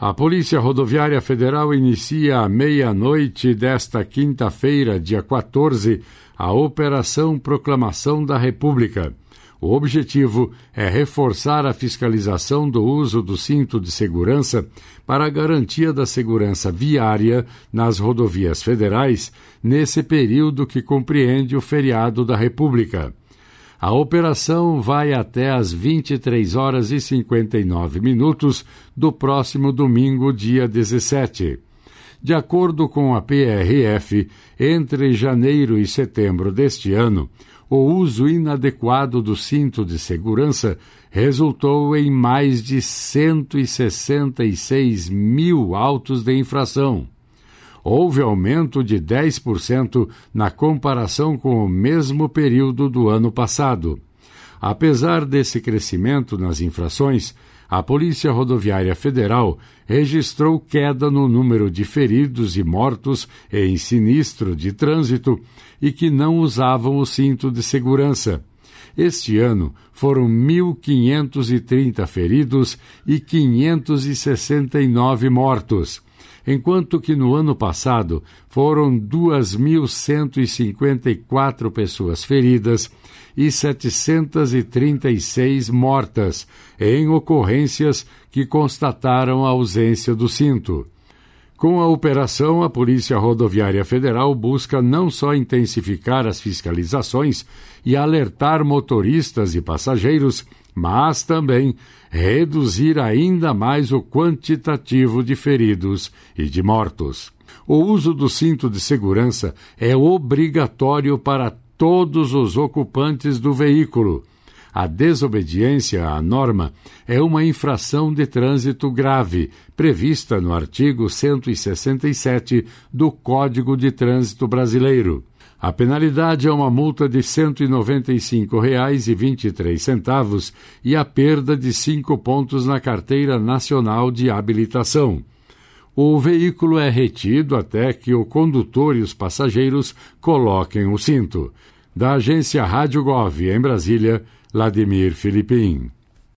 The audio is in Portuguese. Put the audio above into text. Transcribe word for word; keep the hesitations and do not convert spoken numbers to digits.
A Polícia Rodoviária Federal inicia à meia-noite desta quinta-feira, dia quatorze, a Operação Proclamação da República. O objetivo é reforçar a fiscalização do uso do cinto de segurança para a garantia da segurança viária nas rodovias federais nesse período que compreende o feriado da República. A operação vai até às vinte e três horas e cinquenta e nove minutos do próximo domingo, dia dezessete. De acordo com a P R F, entre janeiro e setembro deste ano, o uso inadequado do cinto de segurança resultou em mais de cento e sessenta e seis mil autos de infração. Houve aumento de dez por cento na comparação com o mesmo período do ano passado. Apesar desse crescimento nas infrações, a Polícia Rodoviária Federal registrou queda no número de feridos e mortos em sinistro de trânsito e que não usavam o cinto de segurança. Este ano foram mil quinhentos e trinta feridos e quinhentos e sessenta e nove mortos, enquanto que no ano passado foram duas mil cento e cinquenta e quatro pessoas feridas e setecentos e trinta e seis mortas em ocorrências que constataram a ausência do cinto. Com a operação, a Polícia Rodoviária Federal busca não só intensificar as fiscalizações e alertar motoristas e passageiros, mas também reduzir ainda mais o quantitativo de feridos e de mortos. O uso do cinto de segurança é obrigatório para todos os ocupantes do veículo. A desobediência à norma é uma infração de trânsito grave, prevista no artigo cento e sessenta e sete do Código de Trânsito Brasileiro. A penalidade é uma multa de cento e noventa e cinco reais e vinte e três centavos e a perda de cinco pontos na Carteira Nacional de Habilitação. O veículo é retido até que o condutor e os passageiros coloquem o cinto. Da agência Rádio Gov, em Brasília, Vladimir Filipim.